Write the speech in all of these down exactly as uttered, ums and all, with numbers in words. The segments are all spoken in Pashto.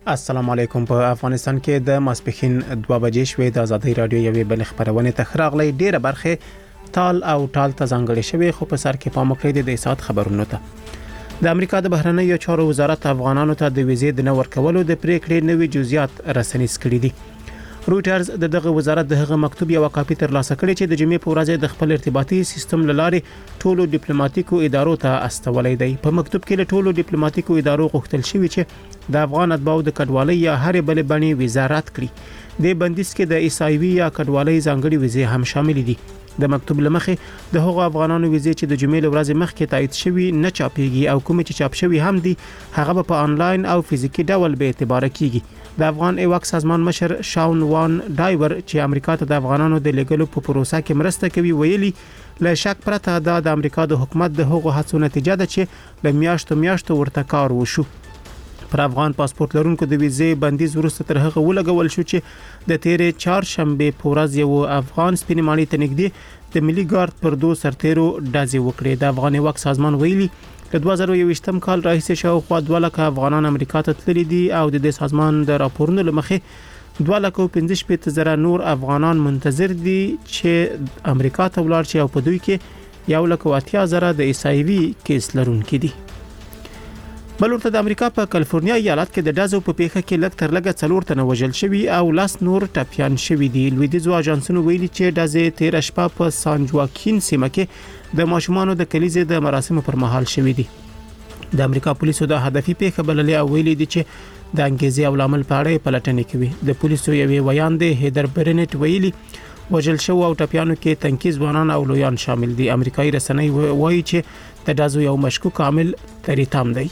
السلام علیکم. په افغانستان کې د ماسپښین دوه بجې شوې د آزادۍ رادیو یوې بل خبرونه تخراغلي ډیره برخه تال او ټال ته ځانګړې شوې، خو په سر کې پام وکړئ د سات خبرونو ته. د امریکا د بهرنیو چارو وزارت افغانانو ته د ویزې د نور کولو د پریکړې نوې جزئیات رسنیز کړي دي. رويټرز د دغه وزارت د هغه مکتوب یو کاپی تر لاسه کړی چې د جمعې په ورځ د خپل ارتباطي سیستم لارې ټولو ډیپلوماټیکو ادارو ته استولې دی. په مکتوب کې له ټولو ډیپلوماټیکو ادارو غوښتل شوی چې د افغان اتباعو د کډوالۍ یا هرې بلې بڼې وزارت کړي. د بندیز کې د ایس آی وی یا کډوالۍ ځانګړي ویزې هم شامل دي. د مکتوب لمخې د هغو افغانانو ویزې چې د جمعې ورځ مخکې تایید شوی نه چاپیږي او کوم چې چاپ شوی هم دي هغه په آنلاین او فزیکی ډول به اعتبار کیږي. د افغان ایواک سازمان مشر شاون وان ډایور چې امریکا ته د افغانانو د لیګلو په پروسه کې مرسته کوي ویلي له شک پرته دا د امریکا د حکومت د هغو هڅو نتیجه ده چې له میاشتو میاشتو ورته کار وشو. پر افغان پاسپورت لرونکو د ویزې بندیز وروسته تر هغه ولګول شو چې د تیرې چهارشنبه په ورځ یو افغان سپینمانی ته نږدې د ملي ګارد پر دوه سرتیرو ډزې وکړې. د افغان ایواک سازمان ویلي د دوه زره یوویشتم کال راهیسې شاوخوا دوه لکه افغانان امریکا ته تللي دي او د دې سازمان د راپورونو لمخې دوه لکه پنځه شپږ زره نور افغانان منتظر دي چې امریکا ته ولاړ شي او په دوی کې یو لکه اتیا زره د ایس آی وی کیس لرونکي دي. بل ورته د امریکا په کالیفورنیا ایالت کې د ډزو په پیښه کې لږ تر لږه څلور تنه وژل شوي او لاس نور ټپيان شوي دي. لویدیځو اژانسونو ویلي چې ډزې تیر شپه په سان جواکین سیمه کې د ماشومانو د کلیزې د مراسمو پر مهال شوي دي. د امریکا پولیسو د هدفي پیښه بللې او ویلي دي چې د انګیزې او لامل په اړه پلټنې کوي. د پولیسو یوې ویان دی هیدر برنټ ویلي وژل شو او ټپيانو کې تنکي ځوانان او لویان شامل دي. امریکایي رسنۍ وایي چې د ډزو یو مشکوک عامل تریتام دی.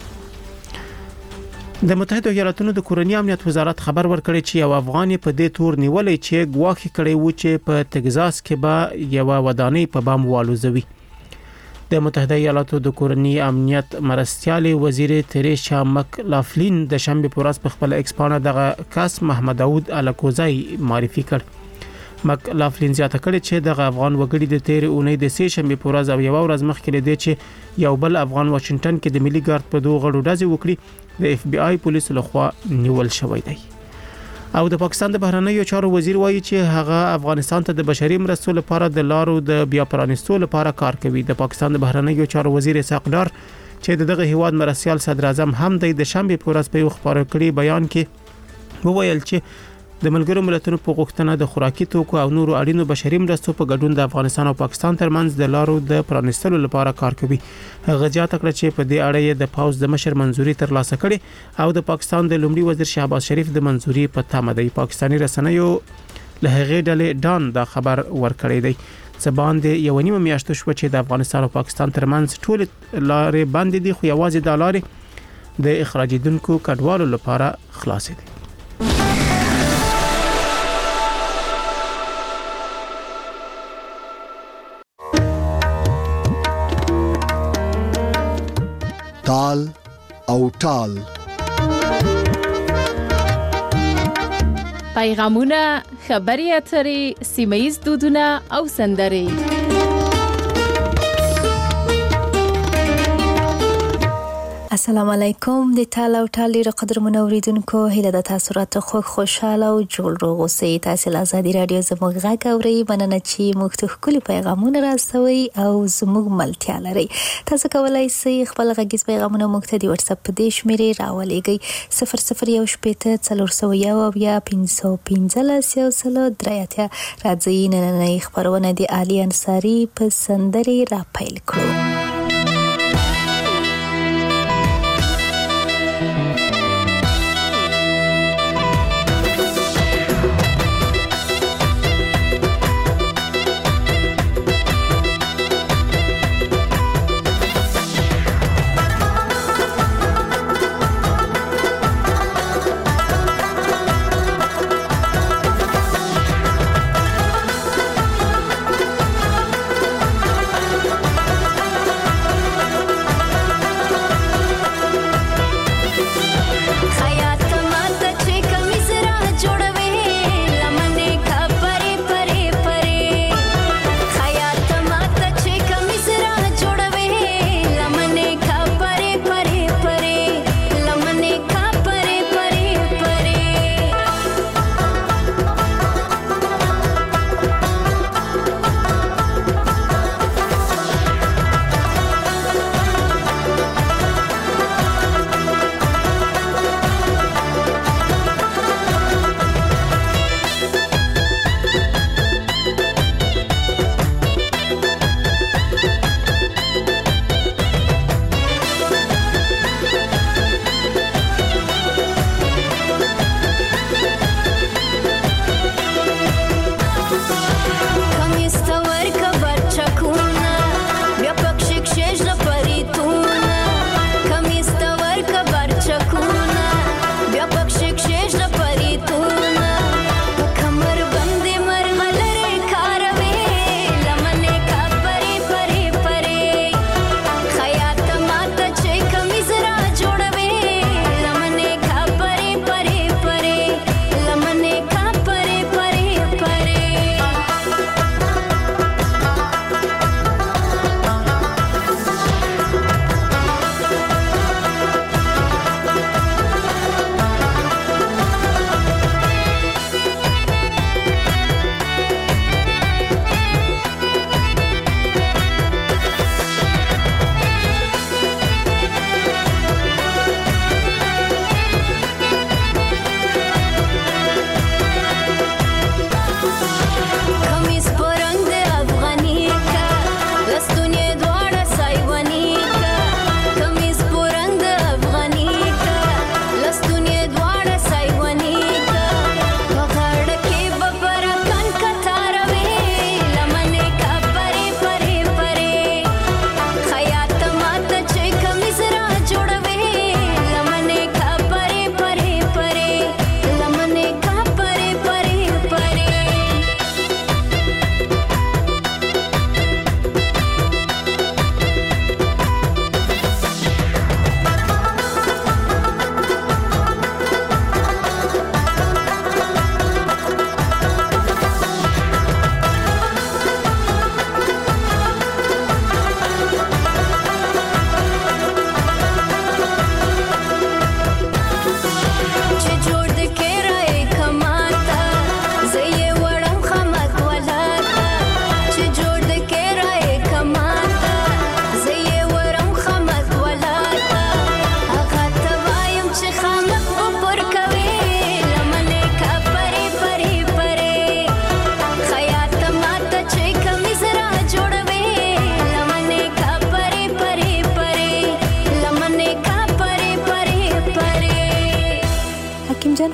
د متحده ایالاتونو د کورنۍ امنیت وزارت خبر ورکړی چې یو افغان په دې تور نیولې چې ګواښ کړي و چې په تگزاس کې به یو ودانۍ په بام والوزوي. د متحده ایالاتو د کورنۍ امنیت مرستيالي وزیر تریشا مک لافلین د شنبه په ورځ په خپل ایکس پاڼه دغه کس محمد داوود الکوزای معرفي کړ. مک لافلین زیاته کړي چې دغه افغان وګړي د تیر اونۍ د سه شنبه په ورځ او یو ورځ مخکې لدی چې یو بل افغان واشنگټن کې د ملي ګارد په دوه غړو ډزې وکړي د اف بی آی پولیسو لخوا نیول شوی دی. او د پاکستان د بهرنیو چارو وزیر وایي چې هغه افغانستان ته د بشري مرستو لپاره د لارو د بیا پرانستو لپاره کار کوي. د پاکستان د بهرنیو چارو وزیر اسحاق ډار چې دغه هیواد مرستيال صدر اعظم هم د شنبه په ورځ په یو خبرو کړي بیان کې وویل چې د ملګرو ملتونو په غوښتنه د خوراکي توکو او نورو اړینو بشري مرستو په ګډون د افغانستان او پاکستان ترمنځ د لارو د پرانستلو لپاره کار کوي. هغه زیاته کړه چې په دې اړه د پاوز د مشر منځوري ترلاسه کړي او د پاکستان د لومړي وزیر شهباز شریف د منځوري په تمه دی. پاکستاني رسنیو له هغې ډلې ډان دا خبر ورکړی دی. زبان د یو نیمه میاشتو شو چې د افغانستان او پاکستان ترمنځ ټول لارې بندې دي، خو یوازې د لارې د اخراجیدونکو کډوالو لپاره خلاصې دي. تال او ټال پیغامونه، خبري اترې، سیمه‌ییز دودونه او سندرې. السلام علیکم. د ټال او ټال ډیرو قدرمنو اوریدونکو، هیله د تاسو راته خو خوشاله او جوړ روغ اوسئ. تاسو له آزادي رادیو زموږ غږ اورئ. مننه چې موږ ته ښکلي پیغامونه راستوي او زموږ ملتیا لرئ. تاسو کولای شئ خپل غږیز پیغامونه موږ ته د واتس اپ په دې شمیرې راولېږئ صفر صفر یو شپېته څلور سوه یو اویا پنځه سوه پنځلس یو سل درې اتیا. راځئ نننۍ خپرونه د علي انصاري په سندرې را پیل کړو.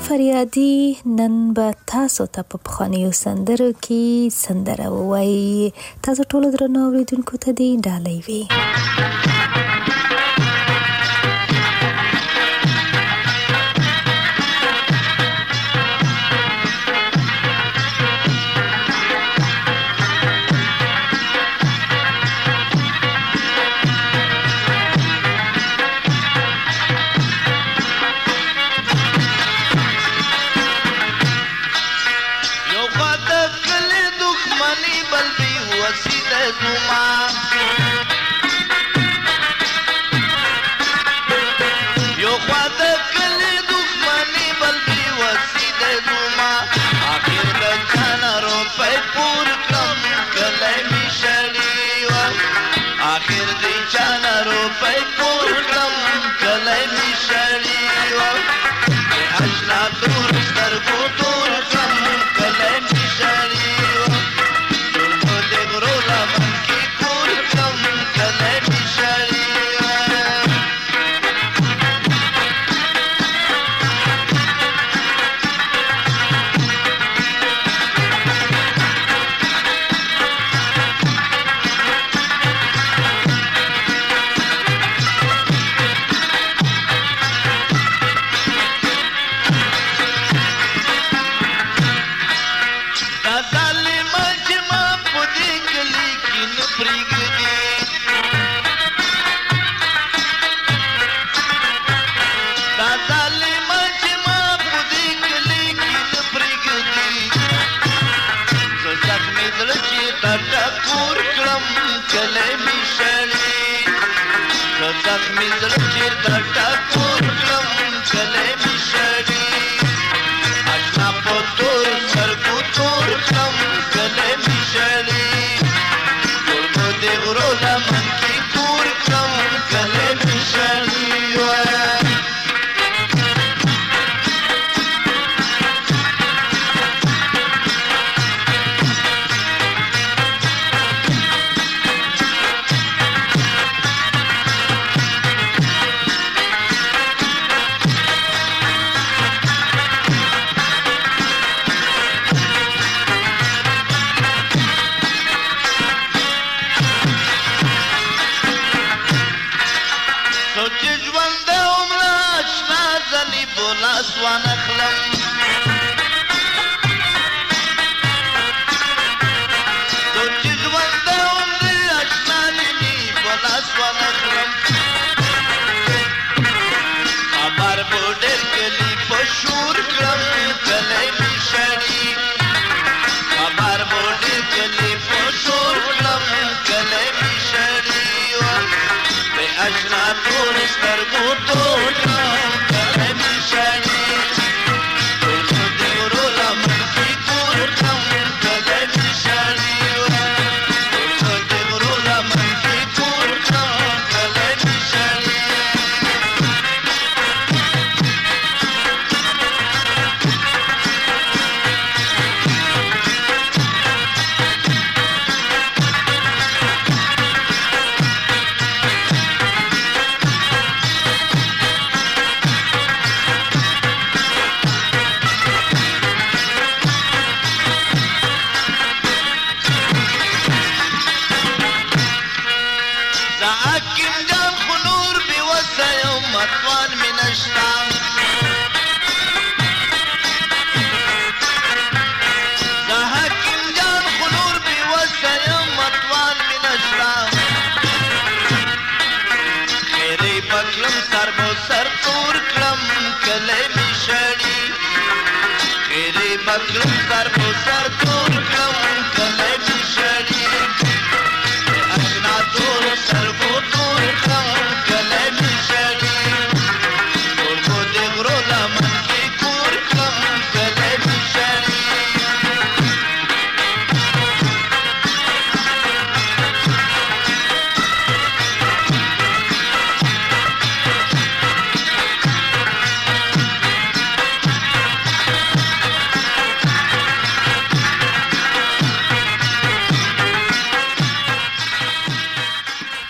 فریادي نن به تاسو ته په پخوانیو سندرو کې سندره ووایي. تاسو ټولو درنو اوریدونکو ته دې ډالۍ وي.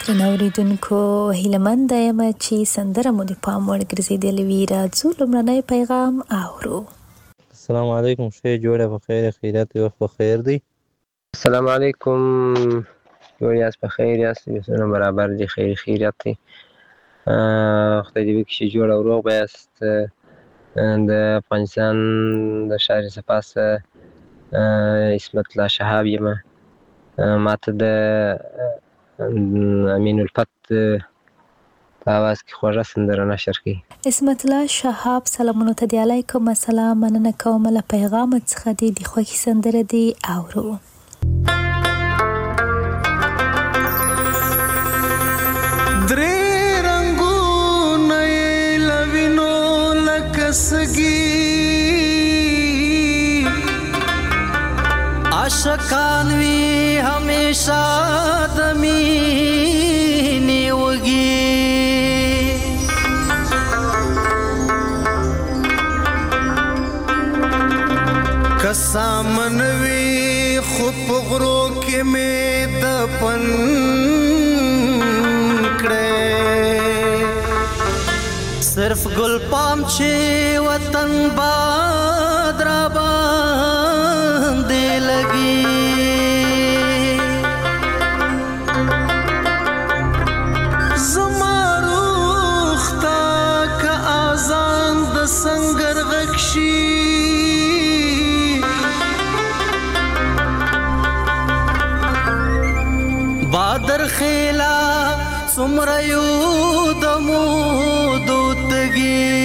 نوریدونکو هیلمند یم چې سندره مو د پام وړ ګرځېدلې وي. راځو لومړنی پیغام اورو. السلام علیکم، ښه جوړه په خیر خیرات وخت په خیر دی. السلام علیکم، جوړ یاست په خیر یاست، بسونه برابر دي، خیر خیرات دی. خدای دې وکړي چې جوړ او روغ به یاست. د افغانستان د شهر صفا څخه عصمت الله شهاب یم. ماته د امین الفت په اواز کې خوږه سندره نشر کړي. عصمت الله شهاب سلامونو ته دی. علیکم السلام، مننه کوم له پیغام څخه دی. د خوښي سندره دی اورو. درې رنگونه یې لوینو لکه سږي، عاشقان وي همیشه د مینې وږي. که سامن وي خو په غرو کې مې د پن صرف گل پام چې وطن باد را باندې لګي. زما روح تا که آزان د سنگر غږ شي، بادر خیلا څومره یو د مودو تږي.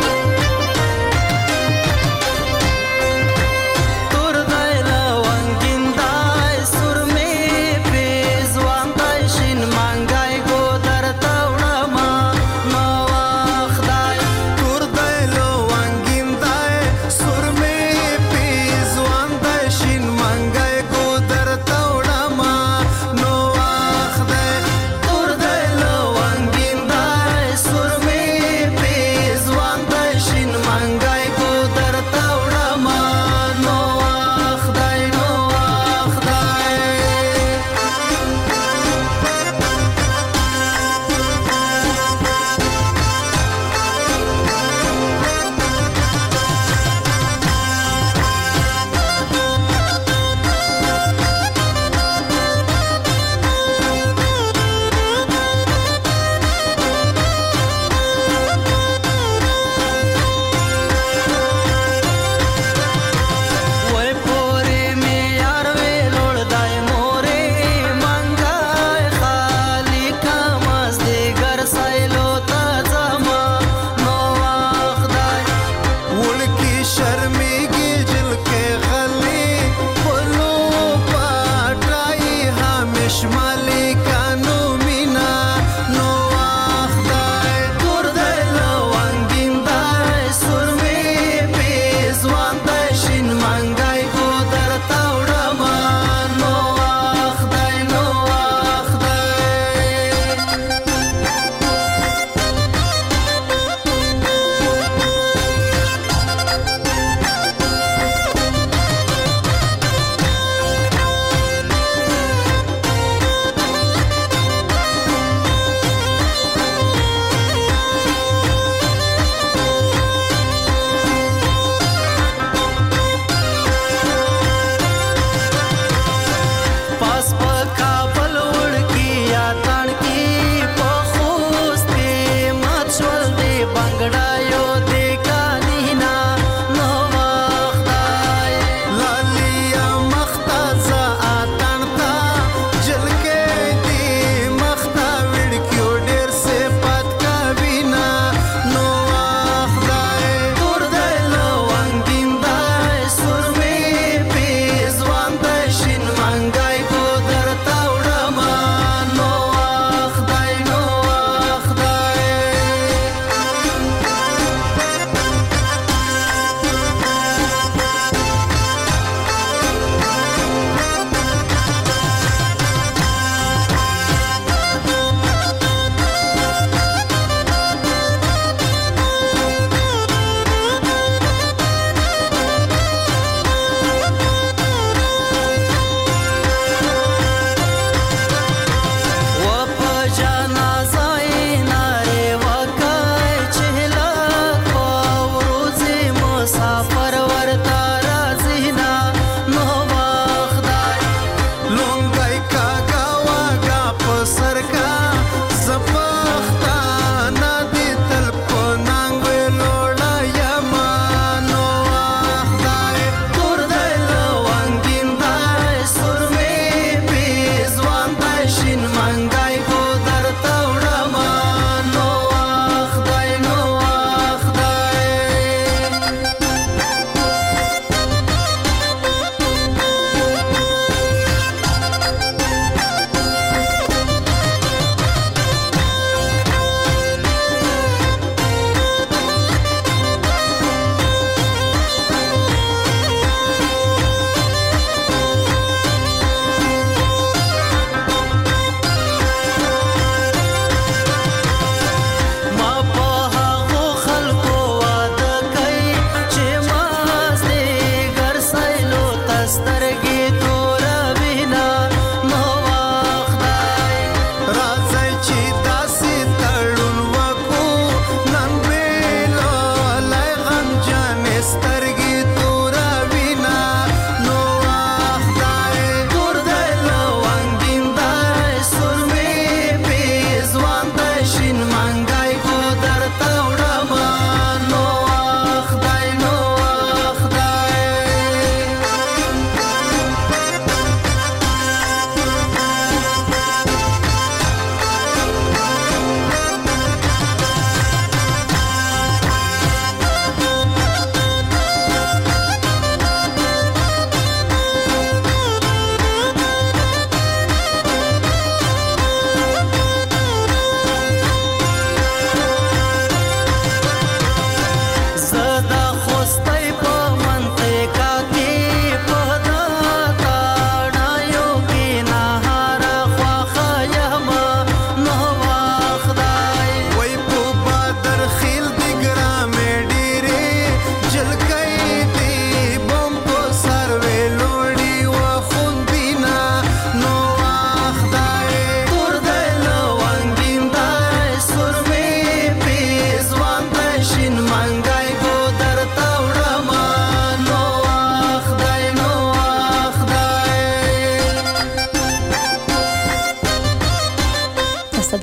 تور دی لونګي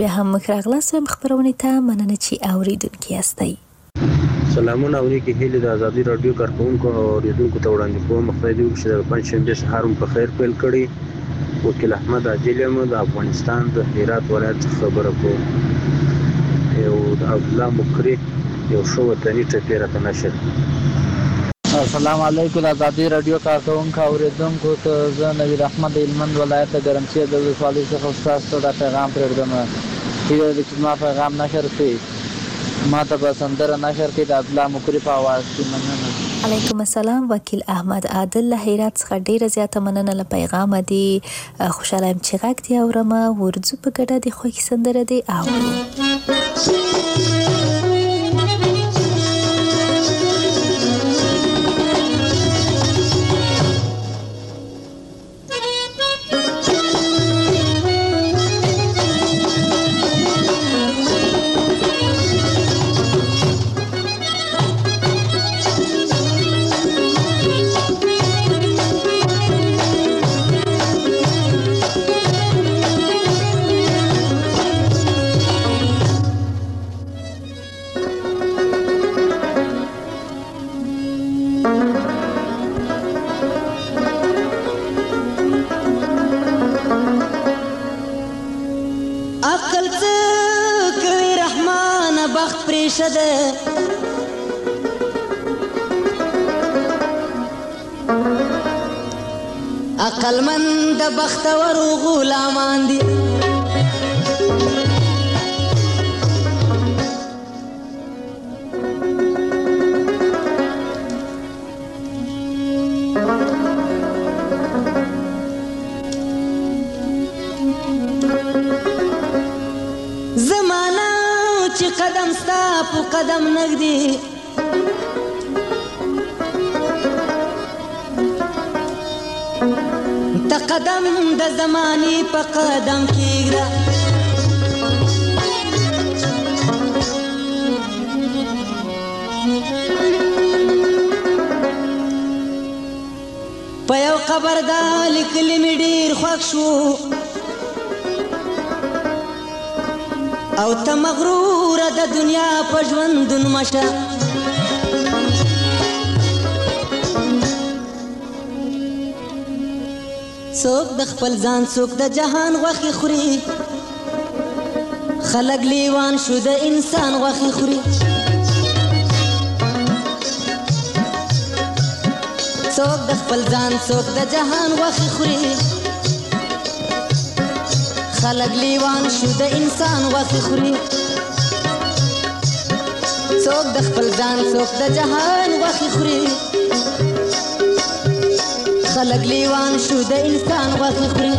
بیا هم مخراغلاس و خبرونه ته مننه چې اوریدونکو یاستئ. سلامونه او نیکی هیله د ازادي رادیو کارکونکو او اوریدونکو ته وړاندې کوم. مخکې دی چې د پنځشنبه سهار په خیر پیل کړی. وکیل احمد عاجل یم د افغانستان د هرات ولایت خبره کوم. یو د عبدالله مکری یو شو وطني ټپیره ته نشر. السلام علیکم د ازادي رادیو کارکونکو او اوریدونکو ته زه نویر احمد هلمند ولایت د ګرمسیر د ولسوالۍ څخه تاسو ته پیغام پرېږدم. هیله ده چې ما پیغام نشر کړي. ما ته به سندره نشر کړي د عبدالله مکری په اواز کې. مننه. علیکم السلام. وکیل احمد عادل له هرات څخه ډیره زیاته مننه له پیغام دی. خوشاله یم چې غږ دی اورم. ورځو په ګډه د خوښ سندره دی اورو. عقل من د بختور غلامان دي. زمانہ چې قدم ستا په قدم نږدې ته قدم د زماني په قدم کېږده. په یو قبر دا لیکلي مې ډېر خوښ شو او ته مغروره د دنیا په ژوندون مشه. څوک د خپل ځان څوک د جهان غوښې خوري. خلک لیوان شو د انسان غوښې خوري. څوک د خپل ځان څوک د جهان غوښې خوري. خلک لیوان شو د انسان غوښې خوري. څوک د خپل ځان څوک د جهان غوښې خوري. خلق لیوان شو د انسان غوښې خوري.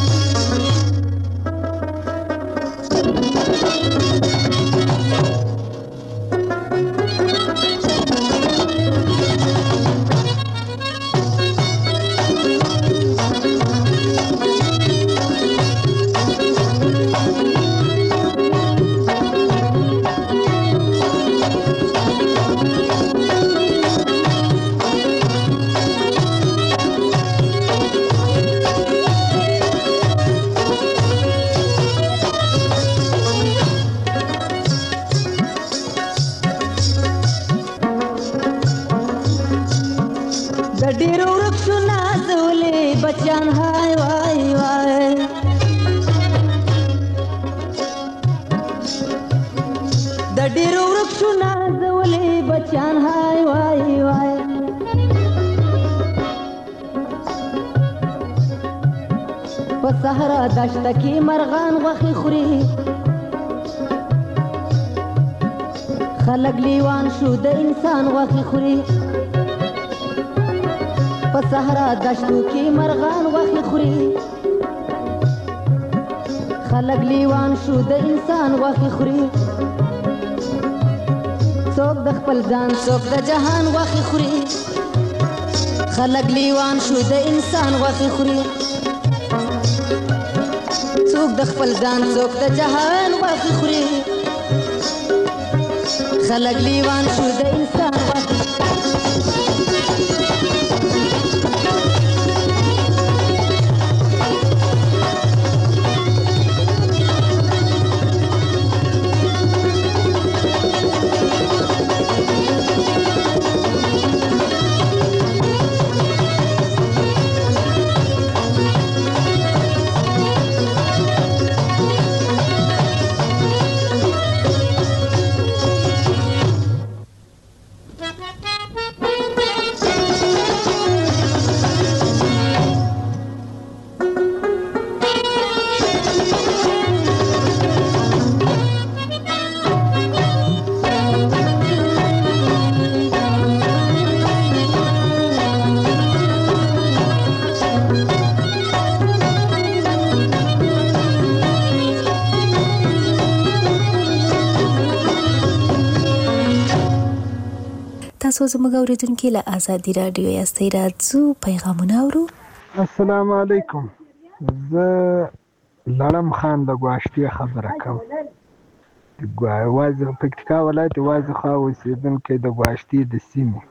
صحرا دشت کی مرغان غوښې خوري. خلک لیوان شو د انسان غوښې خوري. په صحرا دشتو کې مرغان غوښې خوري. خلک لیوان شو د انسان غوښې خوري. څوک د خپل ځان څوک د جهان غوښې خوري. خلک لیوان شو د انسان غوښې خوري. څوک د خپل ځان څوک د جهان غوښې خوري. خلک لیوان شو د انسان غوښې. تاسو زموږ اوریدونکو له آزادي رادیو یاستئ، راځو پیغامونه اورو. السلام علیکم، زه لړم خان د ګواشتي خبره کوم. د ګوازی پکتیکا ولایت وازی خوا اوسیدونکی د ګواشتي د سیمې.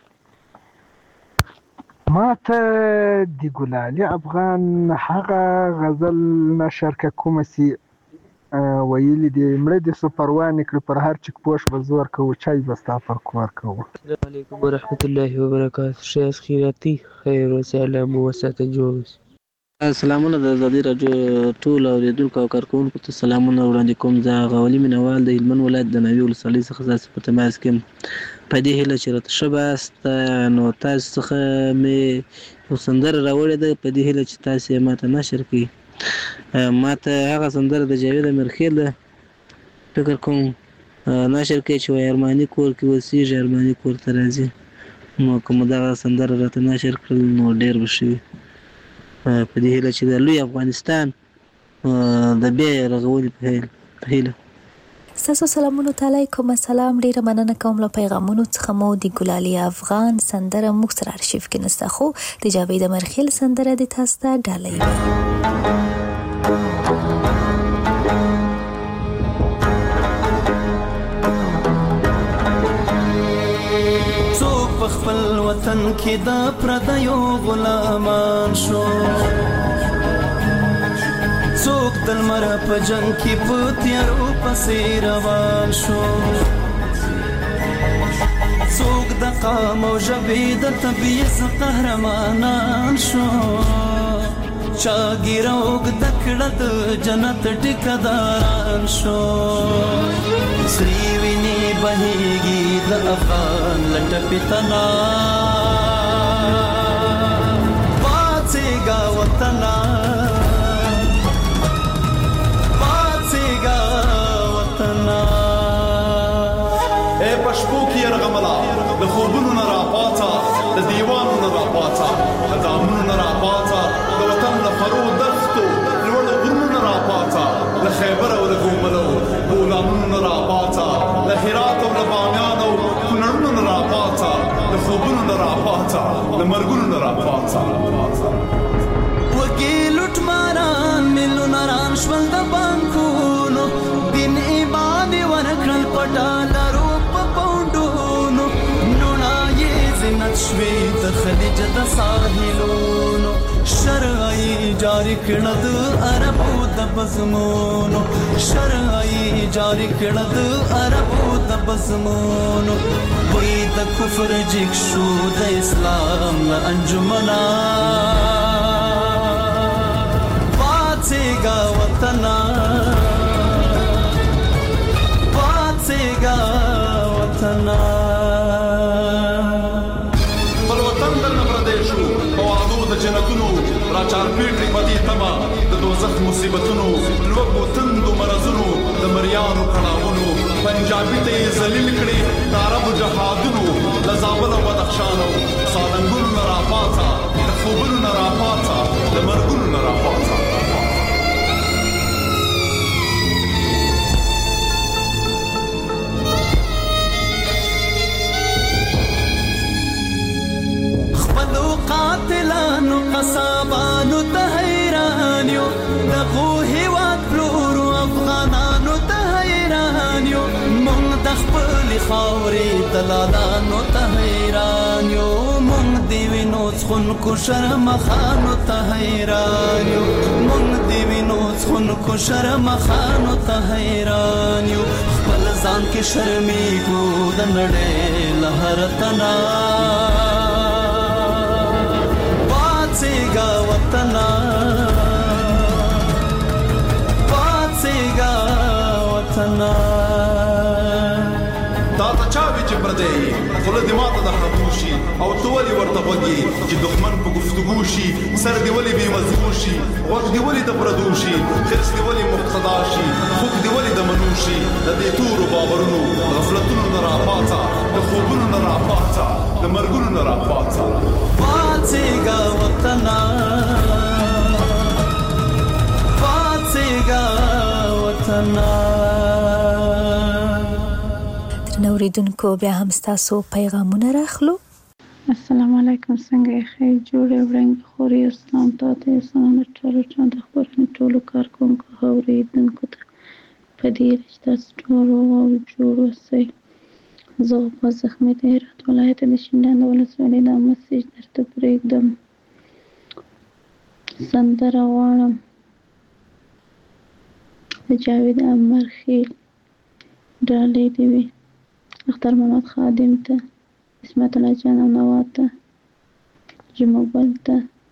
ما ته د ګلالي افغان هغه غزل نشر که کومه سي ویلي دي، مړه دې سو پروا نه کړي، پر هر چک پوش به زور کوو، چای به ستا پر کور کوو. السلام علیکم ورحمت الله وبرکاته. ښه خیراتي خیر وسلام وساته جوړ. سلامونه د آزادي راډیو ټول اوریدونکو او کارکونکو ته سلامونه وړاندې کوم. زه غولي مینوال د هلمند ولایت د ناوې ولسوالۍ څخه ستاسو په تماس کې یم. په دې هیله چې راته ښه باست، نو تاسو څخه مې یو سندره راوړې ده، په دې هیله چې تاسو یې ماته نشر کړئ. ما ته هغه سندره د جاوید امیرخیل ده، فکر کوم نشر کړئ چې وایي ارماني کور کې اوسېږي ارماني کور ته راځي. نو که مو دغه سندره راته نشر کړل نو ډېر به ښه وي، په دې هیله چې د لوی افغانستان د بیا رغونې په هیله. ستاسو سلامونو ته علیکم السلام. ډیره مننه کوم له پیغامونو څخه. مو د ګلالي افغان سندره موږ سره ارشیف کې نسته، خو د جاوید امیرخیل سندره د تاسو ته ډالۍ وي. څوک په خپل وطن کې د پردیو غلامان شو، څوک د لمر په جنګ کې په تیارو پسې روان شو، څوک د قام او ژبې د تبعیض قهرمانان شو، چا ږیره اوږده کړه د جنت ټیکهداران شو. سرې وینې بهیږي د افغان له ټپې تنا، پاڅېږه وطنه پشپو کې يرغملا د خوبونو نه راپاڅه، د دیوانو نه راپاڅه، د دامونو نه راپاڅه، د وطن له فرو دښتو لوړو غرونو نه راپاڅه، له خیبر او له ګوملو غلامونو نه راپاڅه، له هرات او له بامیان او کونړونو نه راپاڅه، د خوبونو نه راپاڅه، د مرګونو نه راپاڅه. وګي لوټ ماران میلیونران شول د بانکونو، دین ایمان ورکړل پټالرو شوی د خلیج د ساحلونو، شرعي جاری کړه د عربو د بزمونو، شرعي جاری کړه د عربو د بزمونو. وای د کفر جګ شو د اسلام له انجمنا، پاڅېږه وطنه پاڅېږه وطنه. جنتونو را چارپېټې په دې تمه د دوزخ مصیبتونو، لوږو تندو مرزونو د مریانو کړاوونو، پنجابي ته یې ذلیل کړي د عربو جهادونو، له زابل او بدخشان او سالنګونو نه راپاڅه، د خوبونو نه راپاڅه، د مرګونو نه راپاڅه. قاتلانو قصابانو ته حیران یو، دغو هیواد پلورو افغانانو ته حیران یو، مونږ د خپلې خاورې دلالانو ته حیران یو، مونږ د وینو څښونکو شرمخانو ته حیران یو، مونږ د وینو څښونکو شرمخانو ته حیران یو. خپل ځان کې شرمېږو د نړۍ له هر تنا، پاڅېږه وطنه پاڅېږه وطنه. تا ته چا وي چې پردی خوله دې ماته د خاموشي، او ته ولې ورته غوږ چې دښمن په گفتگو شي، سر دې ولې بې مزغو شي، غوږ دې ولې د پردو شي، حرص دې ولې مقتدا شي، خوږ دې ولې د منو شي. د دې تورو باورونو غفلتونو نه راپاڅه، د خوبونو نه راپاڅه، د مرګونو نه راپاڅه. پاڅېږه وطنه پاڅېږه وطنه. درنو اوریدونکو بیا هم تاسو پیغامونه راخلو. السلام علیکم، څنګه یې؟ خیر جوړې وړاندې خوري. اسلام ته اسلام ټولو چا د خبرونو ټولو کارکونکو اوریدونکو ته په دې چې تاسو ټول او جوړ اوسئ. زه په زخمي د هرات ولایت د شینډنډ ولسوالۍ د مسیج درته پرېږدم. سندره غواړم د جاوید امرخیل ډالۍ دې وي اختر محمد خادم ته، اسمت الله جان او نوا ته، جمعبل ته،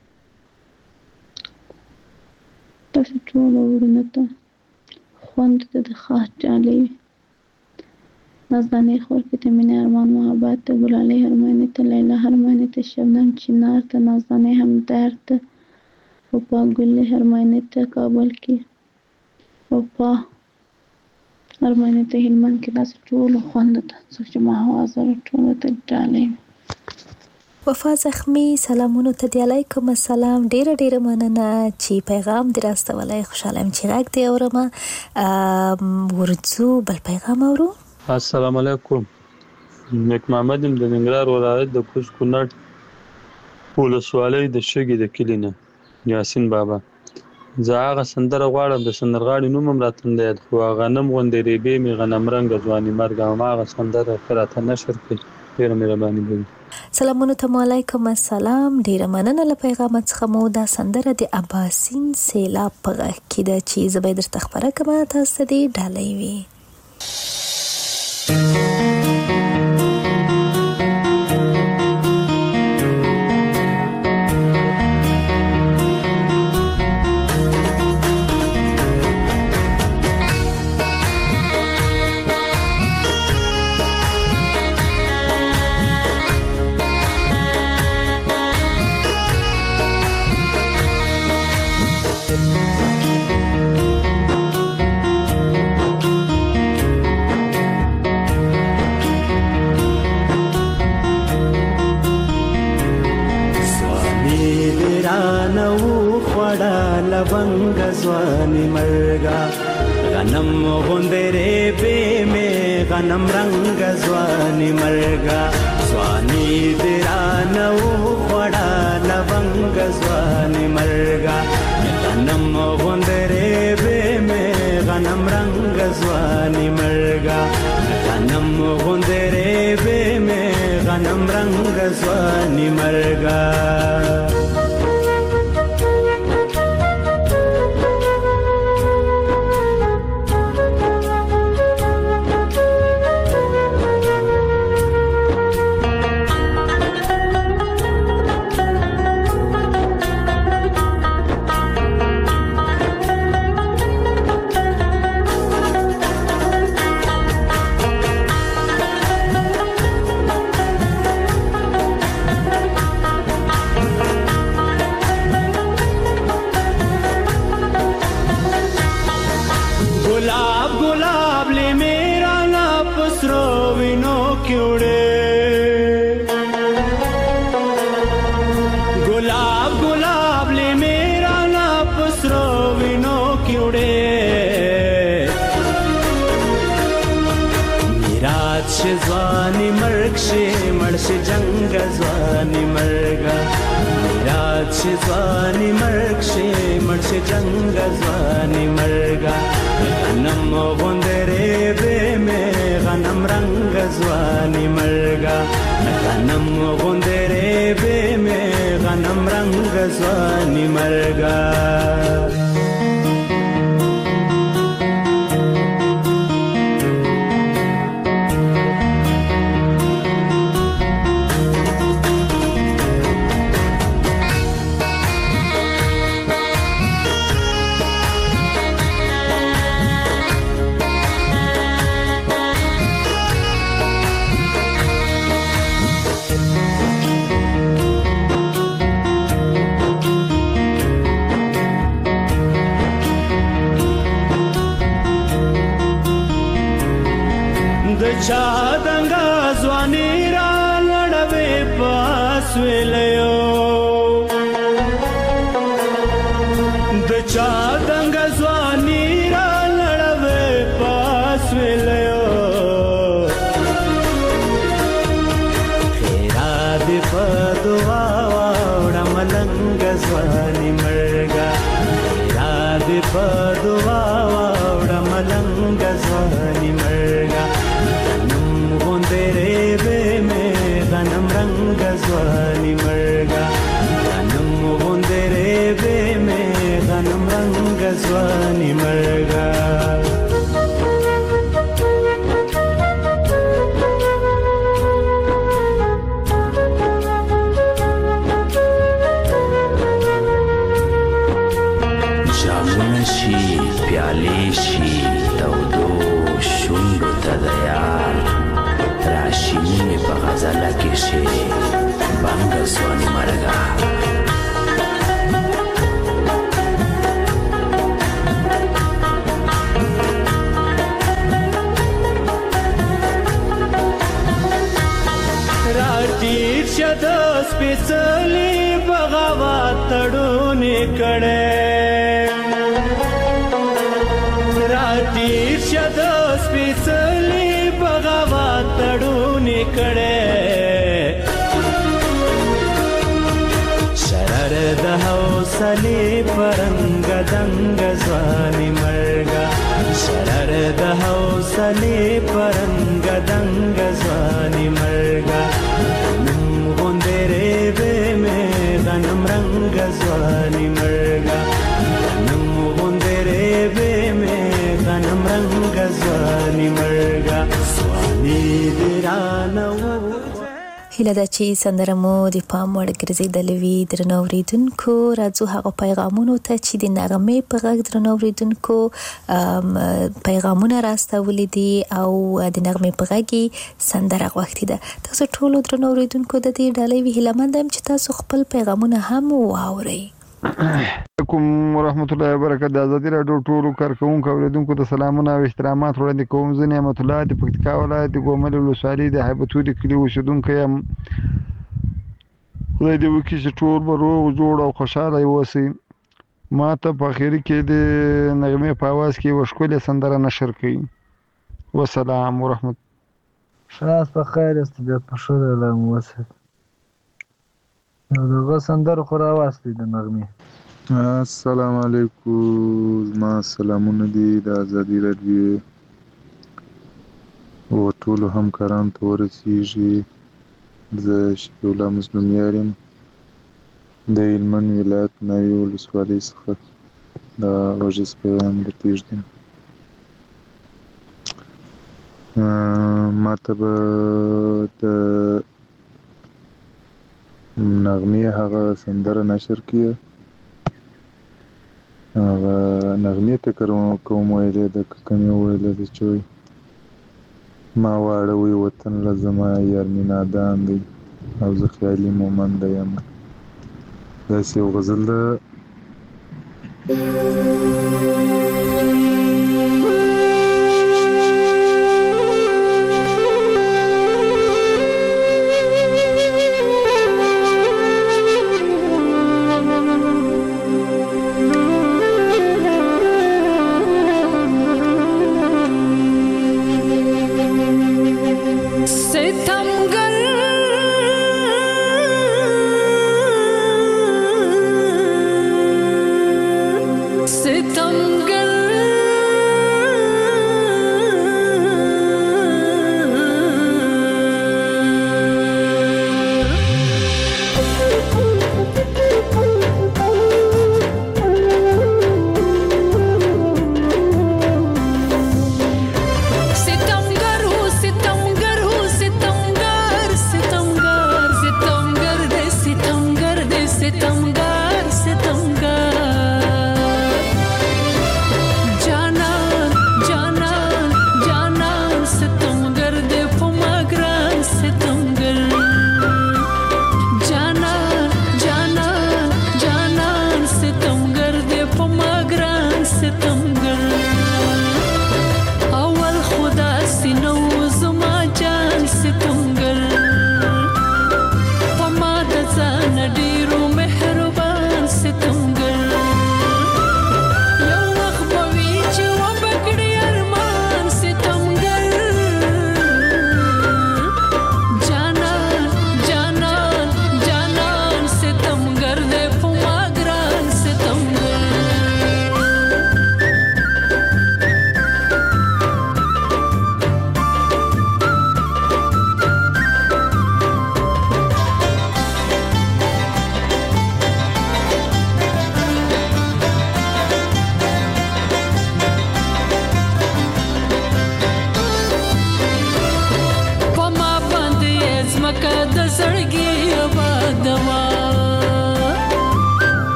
تاسو ټولو وروڼو ته، خوند ته د خاص ډالۍ وي. نازدانې خور کې ته مینه ارمان محبت ته، ګلالۍ هرمانی ته، لیلا هرمانی ته، شبنم چنار ته، نازدانې همدرد ته، وفا ګل هرمانی ته کابل کې، وفا هرمانی ته هلمند کې، تاسو ټولو خوند ته څوک چې ما حاضر ټولو ته ډالۍ. وفا زخمی سلامونو ته دی علیکم السلام. ډیره ډیره مننه چې پیغام دې راستولی. خوشحاله یم چې غږ دې اورم. ورځو بل پیغام اورو. السلام علیکم. نیک محمد یم د ننګرهار ولایت د کوز کونړ ولسوالۍ د شګې د کلي نه، یاسین بابا. زه هغه سندره غواړم، د سندرغاړي نوم هم راته نه یاد، خو غنم غوندې ریبې مې غنم رنګه ځواني مرګه، هماغه سندره ښه راته نشر کړي. ډېره مهرباني به وي. سلامونو ته علیکم السلام. ډیره مننه له پیغام څخه. مو دا سندره د اباسین سیلاب په غږ کې ده چې زه به یې درته خپره کړم، تاسو ته دې ډالۍ وي. لونګ ځواني مرګا غنم غوندره به مې غنم رنگ ځواني مرګا ځواني درانو وړا لونګ ځواني مرګا غنم غوندره به مې غنم رنگ ځواني مرګا غنم غوندره به مې غنم رنگ ځواني مرګا. ځواني مرګ شي مړ شي جنگ ځواني مرګا میراث شي ځواني مرګ شي مړ شي جنگ ځواني مرګا غنم غوندره به مې غنم رنگ ځواني مرګا غنم غوندره به مې غنم رنگ ځواني مرګا. چا دنګا ځواني را لړوي پاس ویلو د چا دنګا ځواني را لړوي پاس ویلو چینی می په غزله کې شي بنګ ځواني مرګه راټیر شد سپېڅلي بغاوت تړونې کړې راټیر شد سپېڅلي بغاوت تړونې کړې شرر د حوصلې پرنګ دنګ ځواني مرګه شرر د حوصلې پرنګ دنګ ځواني مرګه نن غوندې ریبې مې غنم رنګ ځواني مرګه نن غوندې ریبې مې غنم رنګ ځواني مرګه ځواني دې رانه هیله ده چې سندره مو د پام وړ ګرځېدلې وي درنو اورېدونکو. راځو هغه پیغامونو ته چې د نغمې په غږ درنو اورېدونکو پیغامونه راستولي دي او د نغمې په غږ سندره غوښتې ده. تاسو ټولو درنو اورېدونکو د دې ډالۍ وی هیلهمند یم چې تاسو خپل پیغامونه هم واورئ. علیکم ورحمت الله وبرکاته. د ازادي راډیو ټولو کارکونکو اوریدونکو ته سلامونه او احترامات وړاندې کوم. زه نعمت الله د پکتیکا ولایت د ګومل ولسوالۍ د هیبتو د کلي اوسیدونکی یم. خدای دې وکړي چې ټول به روغ جوړ او خوشحاله اوسئ. ما ته په اخري کې د نغمې په اواز کې یوه ښکلې سندره نشر کړئ. وسلام ورحمت. شاست په خیر است طبیعت په ښه دی الله مو وساتي. دغه سندره خو راواستئ د نغمې. السلام علیکم. زما سلامونه دي د ازادي راډیو او ټولو همکارانو ته ورسیږي. زه شفیع الله مظلومیار یم د هلمند ولایت ناوې ولسوالۍ څخه د غږیز پیغام درپېږدم. ما ته به د نغمې هغه سندره نشر کړي هغه نغمې ته کوم ویلې ده که کومې ویلې ده چې وایي ما واړوي وطن له زما یار مې نادان دی او زه خیالي مومنده یم. داسې یو غزل ده.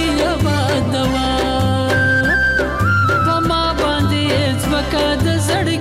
زړګي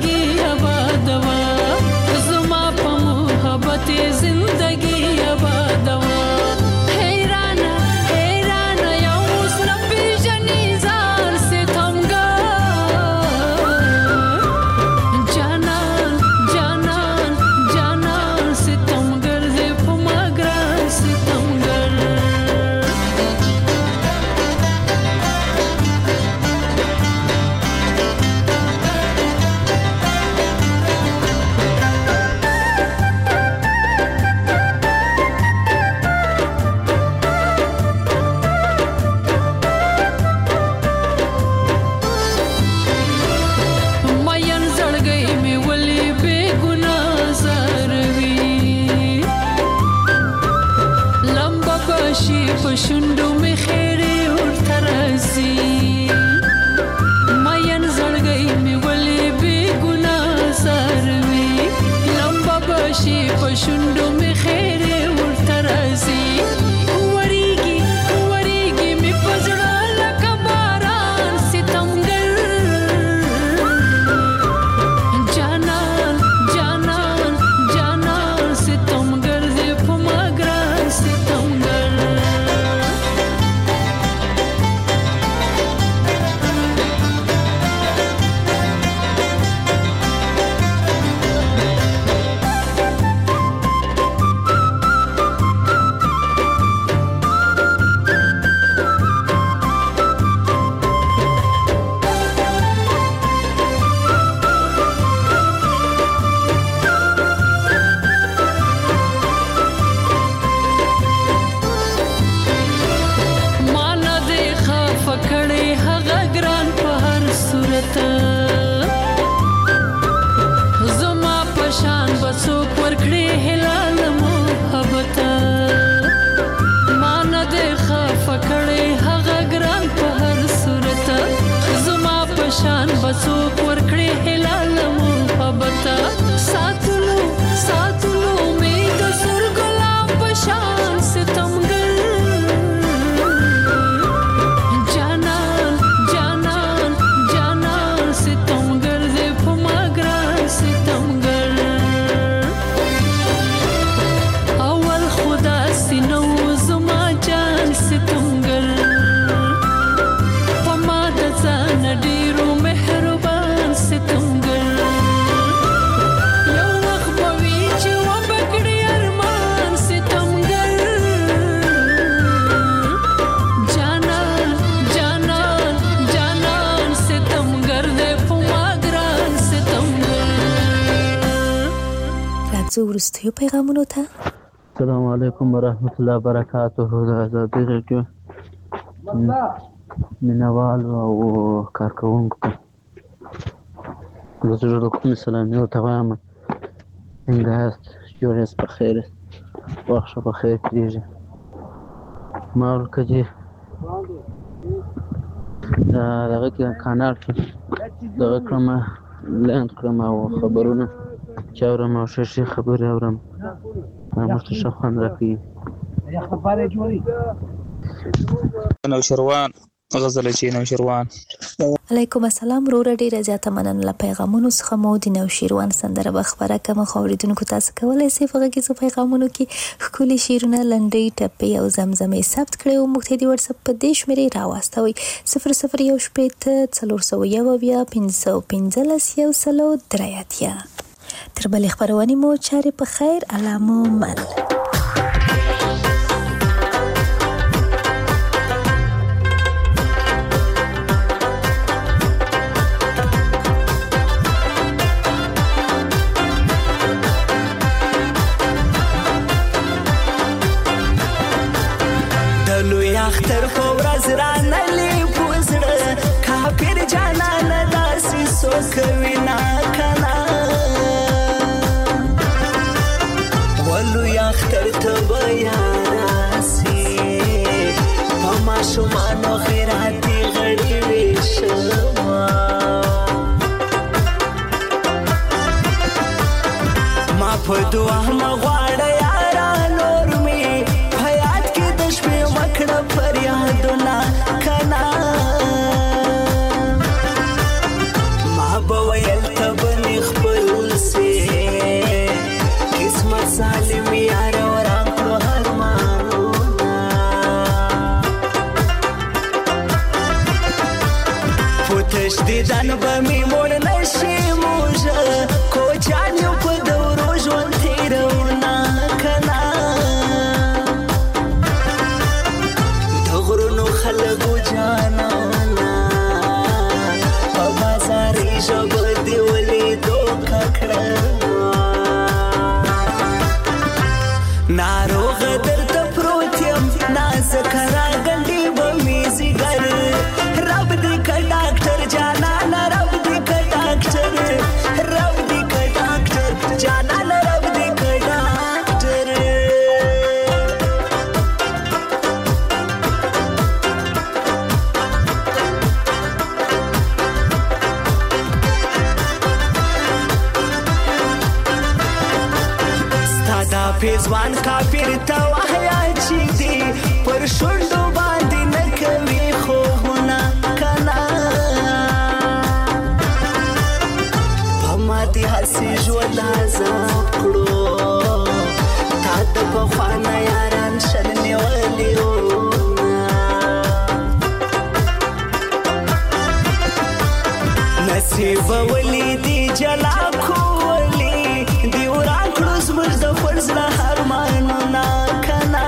ځو وروستیو پیغامونو ته. السلام علیکم ورحمت الله وبرکاته. د ازادي راډیو مینوال او کارکوونکو ته د زړه کومې سلامي ورته وایم. څنګه یاست؟ جوړ یاست؟ په خیر یاست؟ وخت ښه په خیر تېرېږي. ما ورکه چې دغه کې کانال کې دغه کړم لاند کړم او خبرونه چې اورم او ښه ښې خبرې اورم موږ ته ښه خوند راکوي. نوشروان غزل چې نوشروان علیکم السلام. وروره ډیره زیاته مننه له پیغامونو څخه. مو د نوشیروان سندره به خبره کوم خو اوریدونکو تاسو کولی شئ په غږیزو پیغامونو کې ښکلي شعرونه لنډۍ ټپې او زمزمې ثبت کړئ او موږ ته د واتساپ په دې شمېرې راواستوئ صفر صفر یو شپېته څلور سوه یو اویا پنځه سوه پنځلس یو سلو درې اتیا. تر بلې خپرونې مو چارې په خیر. الله مو مل. اختر په ورځ رانلې پوزړه کافر جانان داسې سوکوي نا کنا ولو اختر ته بیا راسي په ماشومانو خیراتي غړي ویشما ما په دعا مغواړه یارا نور می حیات کې د شپې مکړه فریادونه کنا ما به ویل ته بنې خپل سي قسمت سالم یار وران کړو ارمانونه پوتش دیدن به می مړ نشي موږه کوچان یو په دورو ژوند تېرونه کنا خلقو جانانا په بازاري ژبه دې ولیدو ککړه ناروغ درته پروت یم نازکه راګنډې به مې ځیګر رب دې که ډاکټر جانانه رب دې که ډاکټر رب دې که ډاکټر جانانه رب دې که ډاکټر پیزوان کافر ته وحیا چې دی پر شونډو باندې نه کوي خوبونه کنا په ماتې هسې ژوند عذاب کړو تا د پخوانه یاران شل نیولي نصیب ولیدي جلا کولی دی وران کړو زموږ د فرض له ارمانونه کنا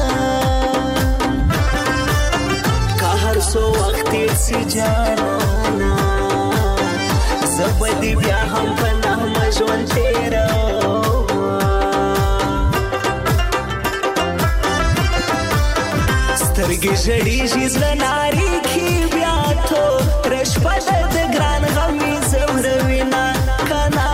که هر څو وخت تېر سي جانانا زه به دې بیا هم په نغمه ژوند تېروم سترګې ژړېږي زړه نارېږي بیا توره شپه ده د ګران غم مې ځوروینه کنا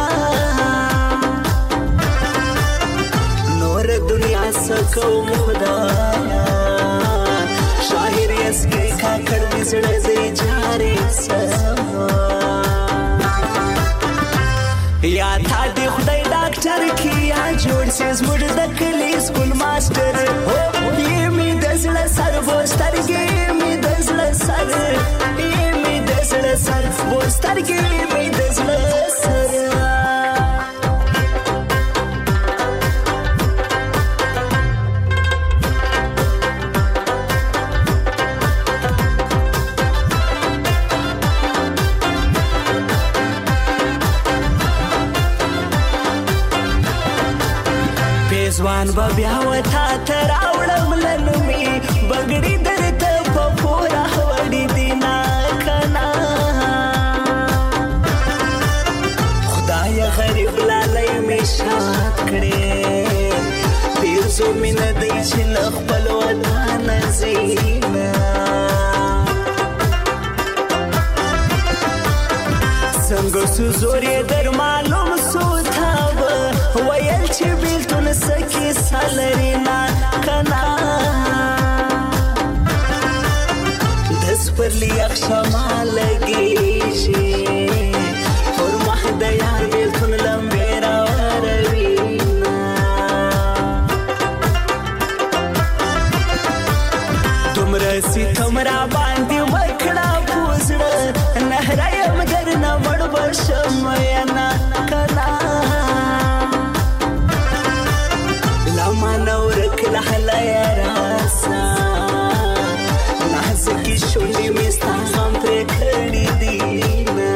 دنیا سکوم خدایا شاهر یسکی کاکړ دې زړه دې جاري سما یا تا دې خدای ډاکټر کی یا جوړ سي زموږ د کلی سکول ماستر یې می د زړه سر بوسترګې می د زړه سر یې می د زړه سر بوسترګې می د زړه سر ځوان به بیا وتا ته راوړم لنومې بګړي درته په پوره وړي دي نا کنا خدای غریب لالی مې شاد کړې پیرزو مینه دی چې له خپل وطن زینا څنګه سو زور یې در معلوم سو تاب ویل چې بیلتون سکی سالرینا کنا دس پر لیاق شما لگی شي پر مخ د یار بیلتون لمبې راوروینا دومره ستم را باندې وکړه پوزړه نهره یم درنه مړ بشم ینا کنا لما نورک لحلا یا راسا نازکی شونډې مې ستا غم پرې کړي دي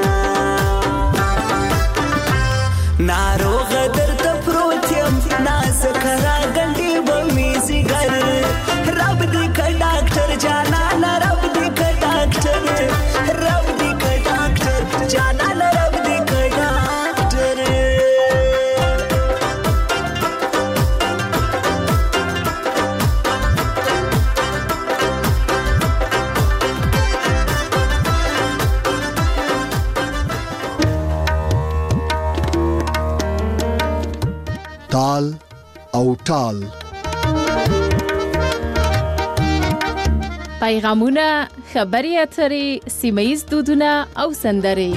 ناروغه درته پروت یم نازکه راګنډې به مې ځیګر رب دې که ډاکټر جانانه رب دې که ډاکټر رب دې که ډاکټر جانانه رب دې که ډاکټر تال او ټال پیغامونه، خبري اترې، سیمه‌ییز دودونه او سندرې.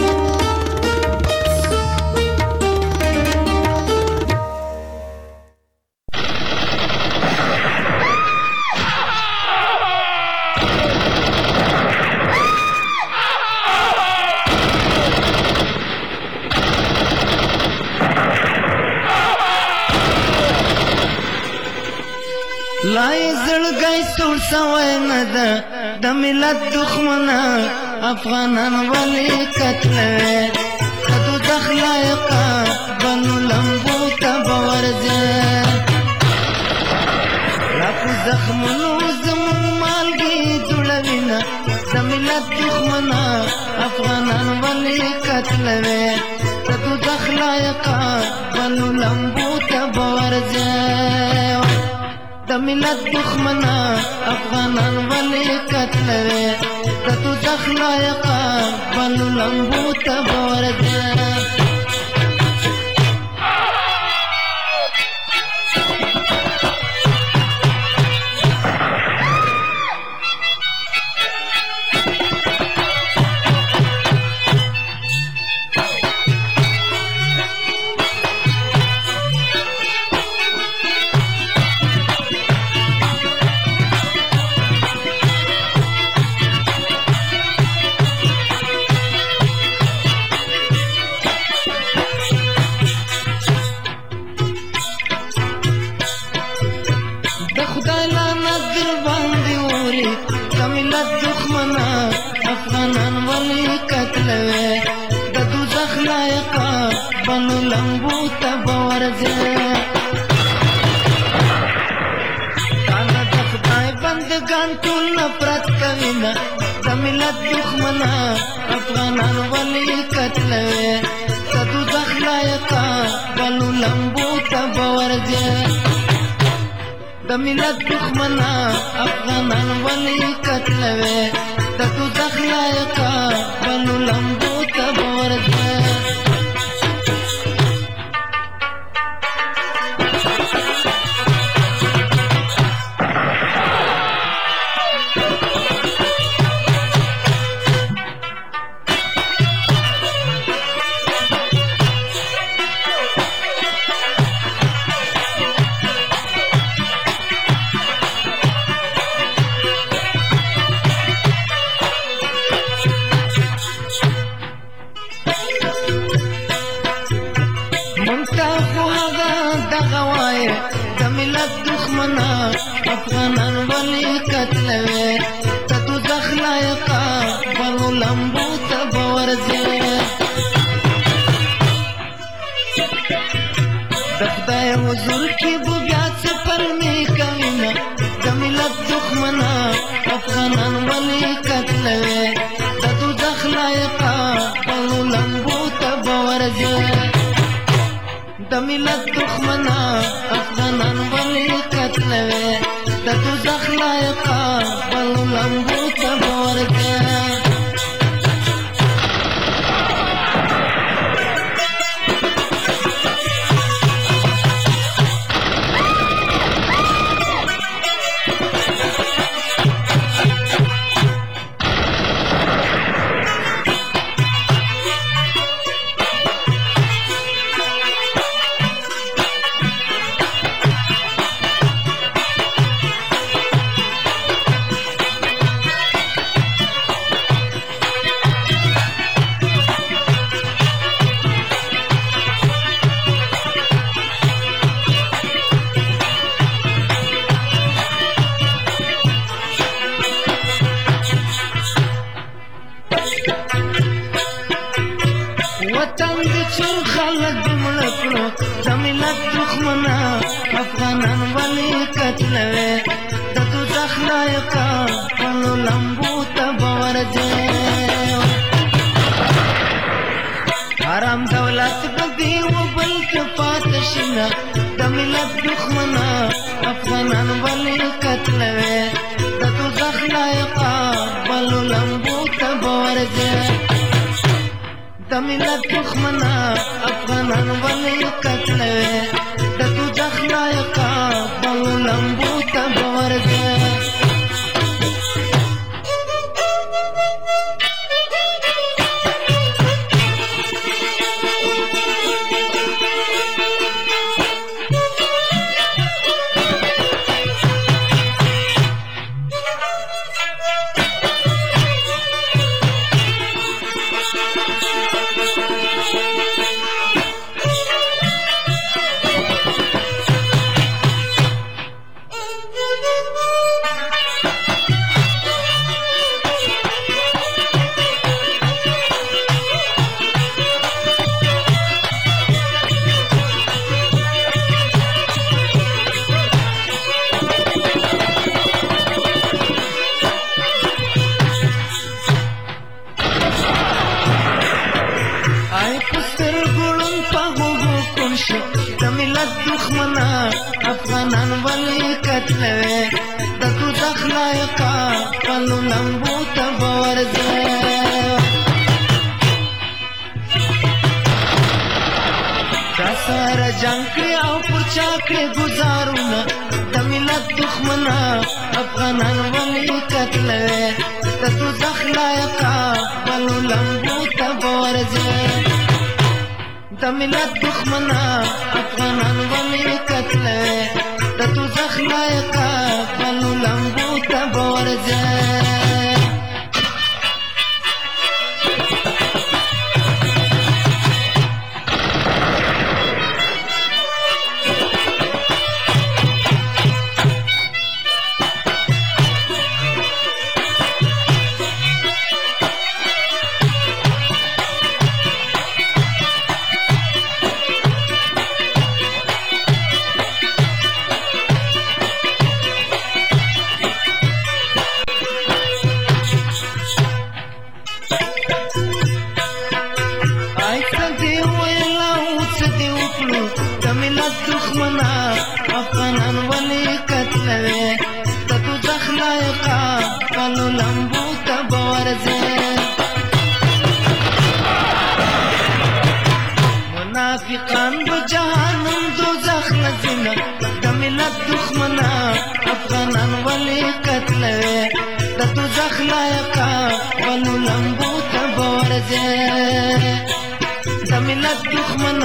لای زړګی سوړ سوی نه ده د ملت دښمنه افغانان ولې قتلوي که دوزخ لایقه بنو لمبو ته به ورځې لا په زخمونو زموږ مالګې جوړوینه د ملت دښمنه افغانان ولې قتلوي که دوزخ لایقه بنو لمبو ته به ورځې د ملت دښمنه افغانان ولې قتلوي د دوزخ لایقه بلو لمبو ته به ورځې افغانان ولې قتلوي د دوزخ لایقه بنو لمبو ته به ورځې تاله د خدای بندګان ټول نفرت کوینه د ملت دښمنه افغانان ولې قتلوي د دوزخ لایقه بنو لمبو ته به ورځې د ملت دښمنه افغانان ولې قتلوي د دوزخ لایقه بنو لمبو ته به ورځې افغانان ولې قتلوي د دوزخ لایقه بنو لمبو ته به ورځې د خدای حضور کې به بیا څه پلمې کوینه د ملت دښمنه افغانان ولې قتلوي د دوزخ لایقه بنو لمبو ته به ورځې د ملت دښمنا افغانان ولې قتلوي د دوزخ لایقه بلو لمبو ته به ورځې وطن د څو خلک مړه کړو د ملت دښمنا افغانان ولې قتلوي د دوزخ لایقه بلو لمبو ته به ورځې حرام دولت به دې وبل کې پاته شي نه د ملت دښمنا افغانان ولې قتلوي د دوزخ لایقه بلو لمبو ته به ورځې د ملت دښمنا افغانان ولې قتلوي د دوزخ لایقه بلو لمبو ته به ورځې دښمنا افغانان ولې قتلوي د دوزخ لایقه بلو لمبو ته به ورځې چا سره جنګ کړي او پر چا کړي ګزارونه د ملت دښمنا افغانان ولې قتلوي د دوزخ لایقه بلو لمبو ته به ورځې د ملت دښمنا افغانان ولې قتلوي د دوزخ لایقه بلو لمبو ته به ورځې دښمنا افغانان ولې قتلوي د دوزخ لایقه بلو لمبو ته به ورځې منافقان به جهنم دوزخ نه ځینه د ملت دښمنا افغانان ولې قتلوي د دوزخ لایقه بلو لمبو ته به ورځې د ملت دښمنا